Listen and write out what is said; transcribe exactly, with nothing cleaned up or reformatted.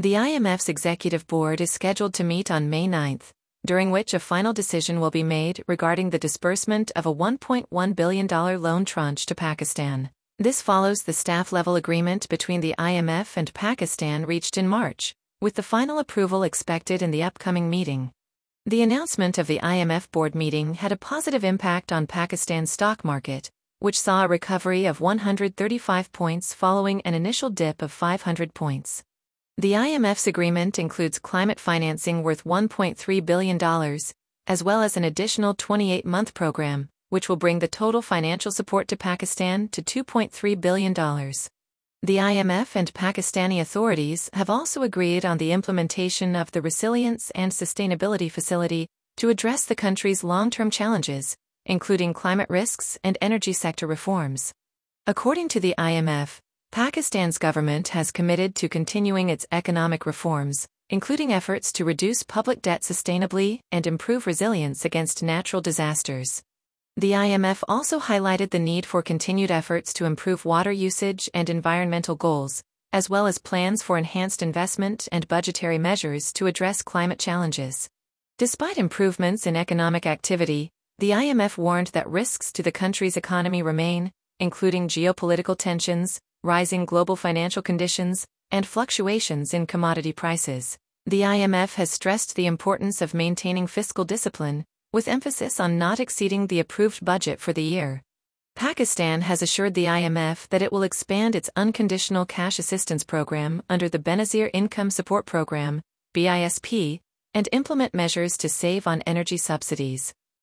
The I M F's executive board is scheduled to meet on May ninth, during which a final decision will be made regarding the disbursement of a one point one billion dollars loan tranche to Pakistan. This follows the staff-level agreement between the I M F and Pakistan reached in March, with the final approval expected in the upcoming meeting. The announcement of the I M F board meeting had a positive impact on Pakistan's stock market, which saw a recovery of one hundred thirty-five points following an initial dip of five hundred points. The I M F's agreement includes climate financing worth one point three billion dollars, as well as an additional twenty-eight month program, which will bring the total financial support to Pakistan to two point three billion dollars. The I M F and Pakistani authorities have also agreed on the implementation of the Resilience and Sustainability Facility to address the country's long-term challenges, including climate risks and energy sector reforms. According to the I M F, Pakistan's government has committed to continuing its economic reforms, including efforts to reduce public debt sustainably and improve resilience against natural disasters. The I M F also highlighted the need for continued efforts to improve water usage and environmental goals, as well as plans for enhanced investment and budgetary measures to address climate challenges. Despite improvements in economic activity, the I M F warned that risks to the country's economy remain, including geopolitical tensions, rising global financial conditions, and fluctuations in commodity prices. The I M F has stressed the importance of maintaining fiscal discipline, with emphasis on not exceeding the approved budget for the year. Pakistan has assured the I M F that it will expand its unconditional cash assistance program under the Benazir Income Support Program, B I S P, and implement measures to save on energy subsidies.